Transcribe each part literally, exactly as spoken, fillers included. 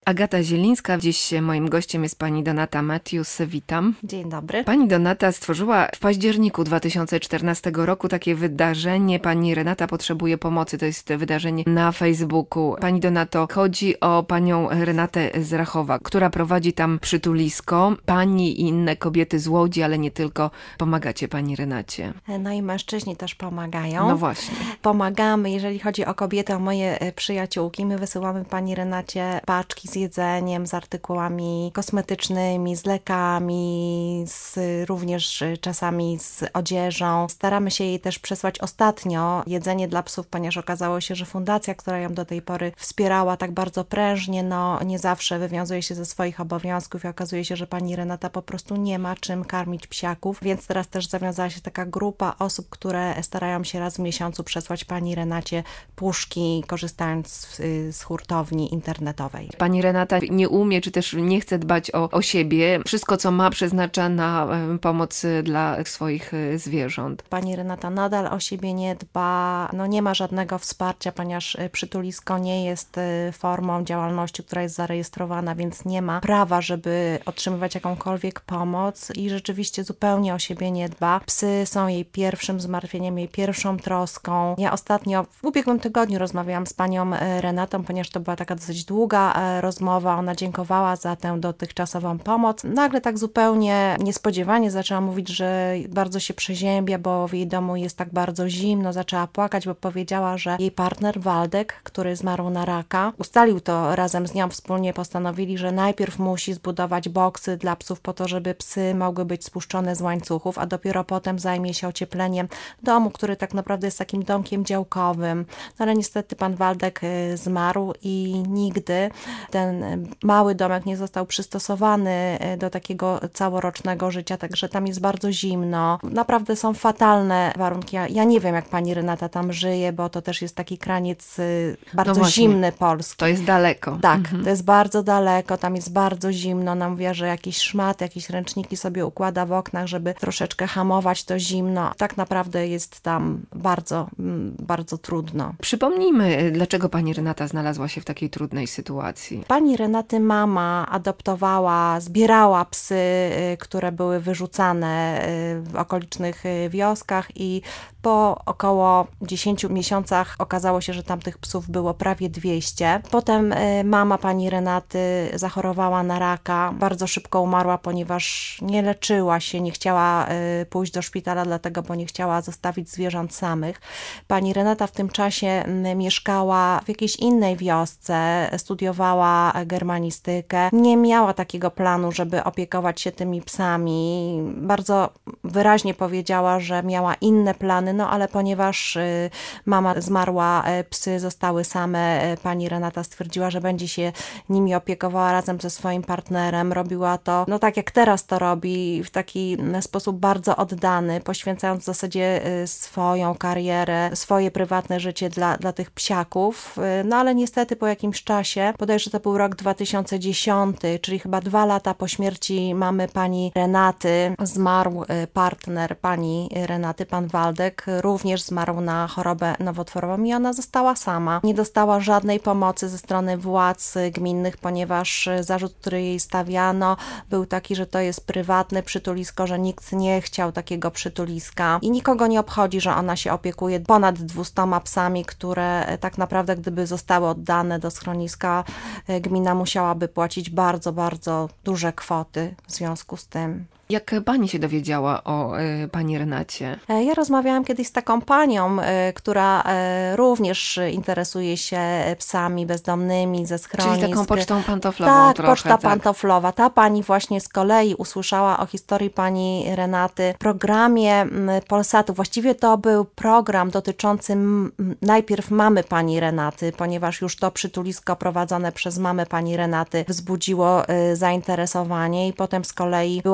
Agata Zielińska. Dziś moim gościem jest pani Donata Matthews. Witam. Dzień dobry. Pani Donata stworzyła w październiku dwa tysiące czternastego roku takie wydarzenie Pani Renata potrzebuje pomocy. To jest wydarzenie na Facebooku. Pani Donato, chodzi o panią Renatę z Rachowa, która prowadzi tam przytulisko. Pani i inne kobiety z Łodzi, ale nie tylko, pomagacie pani Renacie. No i mężczyźni też pomagają. No właśnie. Pomagamy, jeżeli chodzi o kobiety, o moje przyjaciółki. My wysyłamy pani Renacie paczki z jedzeniem, z artykułami kosmetycznymi, z lekami, z, również czasami z odzieżą. Staramy się jej też przesłać ostatnio jedzenie dla psów, ponieważ okazało się, że fundacja, która ją do tej pory wspierała tak bardzo prężnie, no nie zawsze wywiązuje się ze swoich obowiązków i okazuje się, że pani Renata po prostu nie ma czym karmić psiaków, więc teraz też zawiązała się taka grupa osób, które starają się raz w miesiącu przesłać pani Renacie puszki, korzystając z, z hurtowni internetowej. Pani Renata nie umie, czy też nie chce dbać o, o siebie. Wszystko, co ma, przeznacza na pomoc dla swoich zwierząt. Pani Renata nadal o siebie nie dba, no nie ma żadnego wsparcia, ponieważ przytulisko nie jest formą działalności, która jest zarejestrowana, więc nie ma prawa, żeby otrzymywać jakąkolwiek pomoc i rzeczywiście zupełnie o siebie nie dba. Psy są jej pierwszym zmartwieniem, jej pierwszą troską. Ja ostatnio w ubiegłym tygodniu rozmawiałam z panią Renatą, ponieważ to była taka dosyć długa rozmowa. Ona dziękowała za tę dotychczasową pomoc. Nagle tak zupełnie niespodziewanie zaczęła mówić, że bardzo się przeziębia, bo w jej domu jest tak bardzo zimno. Zaczęła płakać, bo powiedziała, że jej partner Waldek, który zmarł na raka, ustalił to razem z nią, wspólnie postanowili, że najpierw musi zbudować boksy dla psów po to, żeby psy mogły być spuszczone z łańcuchów, a dopiero potem zajmie się ociepleniem domu, który tak naprawdę jest takim domkiem działkowym. No ale niestety pan Waldek zmarł i nigdy ten mały domek nie został przystosowany do takiego całorocznego życia, także tam jest bardzo zimno. Naprawdę są fatalne warunki. Ja, ja nie wiem, jak pani Renata tam żyje, bo to też jest taki kraniec bardzo no właśnie, zimny Polski. To jest daleko. Tak, mhm. to jest bardzo daleko, tam jest bardzo zimno. Ona mówiła, że jakieś szmaty, jakieś ręczniki sobie układa w oknach, żeby troszeczkę hamować to zimno. Tak naprawdę jest tam bardzo, bardzo trudno. Przypomnijmy, dlaczego pani Renata znalazła się w takiej trudnej sytuacji. Pani Renaty mama adoptowała, zbierała psy, które były wyrzucane w okolicznych wioskach i po około dziesięciu miesiącach okazało się, że tam tych psów było prawie dwieście. Potem mama pani Renaty zachorowała na raka, bardzo szybko umarła, ponieważ nie leczyła się, nie chciała pójść do szpitala, dlatego, bo nie chciała zostawić zwierząt samych. Pani Renata w tym czasie mieszkała w jakiejś innej wiosce, studiowała germanistykę, nie miała takiego planu, żeby opiekować się tymi psami. Bardzo wyraźnie powiedziała, że miała inne plany, no ale ponieważ y, mama zmarła, y, psy zostały same, y, pani Renata stwierdziła, że będzie się nimi opiekowała razem ze swoim partnerem. Robiła to, no tak jak teraz to robi, w taki sposób bardzo oddany, poświęcając w zasadzie y, swoją karierę, swoje prywatne życie dla, dla tych psiaków. Y, no ale niestety po jakimś czasie, bodajże to był rok dwa tysiące dziesiąty, czyli chyba dwa lata po śmierci mamy pani Renaty, zmarł y, partner pani Renaty, pan Waldek, również zmarł na chorobę nowotworową i ona została sama. Nie dostała żadnej pomocy ze strony władz gminnych, ponieważ zarzut, który jej stawiano, był taki, że to jest prywatne przytulisko, że nikt nie chciał takiego przytuliska i nikogo nie obchodzi, że ona się opiekuje ponad dwustoma psami, które tak naprawdę, gdyby zostały oddane do schroniska, gmina musiałaby płacić bardzo, bardzo duże kwoty w związku z tym. Jak pani się dowiedziała o y, pani Renacie? Ja rozmawiałam kiedyś z taką panią, y, która y, również interesuje się psami bezdomnymi ze schronisk. Czyli taką pocztą pantoflową tak, trochę. Poczta tak, poczta pantoflowa. Ta pani właśnie z kolei usłyszała o historii pani Renaty w programie Polsatu. Właściwie to był program dotyczący m, najpierw mamy pani Renaty, ponieważ już to przytulisko prowadzone przez mamę pani Renaty wzbudziło y, zainteresowanie i potem z kolei była przedstawiona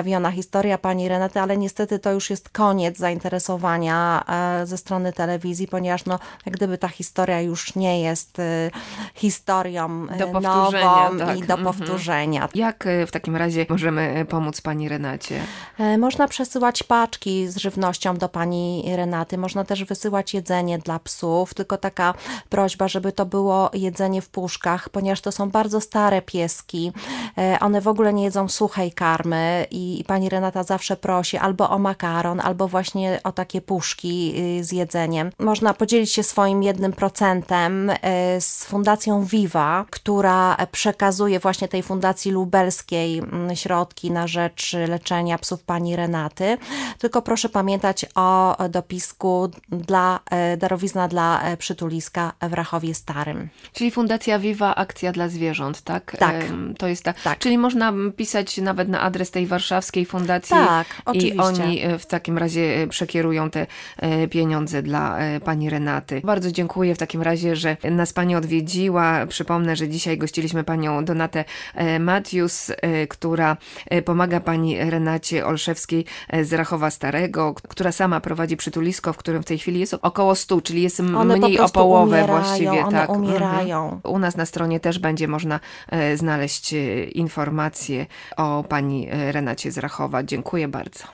przedstawiona historia pani Renaty, ale niestety to już jest koniec zainteresowania ze strony telewizji, ponieważ no, jak gdyby ta historia już nie jest historią do nową tak. i do powtórzenia. Jak w takim razie możemy pomóc pani Renacie? Można przesyłać paczki z żywnością do pani Renaty, można też wysyłać jedzenie dla psów, tylko taka prośba, żeby to było jedzenie w puszkach, ponieważ to są bardzo stare pieski, one w ogóle nie jedzą suchej karmy i pani Renata zawsze prosi albo o makaron, albo właśnie o takie puszki z jedzeniem. Można podzielić się swoim jednym procentem z Fundacją Viva, która przekazuje właśnie tej Fundacji Lubelskiej środki na rzecz leczenia psów pani Renaty. Tylko proszę pamiętać o dopisku dla darowizna dla przytuliska w Rachowie Starym. Czyli Fundacja Viva, akcja dla zwierząt, tak? Tak. To jest tak. tak. Czyli można pisać nawet na adres tej warszawskiej fundacji tak, i oczywiście. oni w takim razie przekierują te pieniądze dla pani Renaty. Bardzo dziękuję w takim razie, że nas pani odwiedziła. Przypomnę, że dzisiaj gościliśmy panią Donatę Matthews, która pomaga pani Renacie Olszewskiej z Rachowa Starego, która sama prowadzi przytulisko, w którym w tej chwili jest około stu, czyli jest one mniej po o połowę umierają, właściwie. One tak. umierają. Mhm. U nas na stronie też będzie można znaleźć informacje o pani Renacie z Rachowa. Dziękuję bardzo.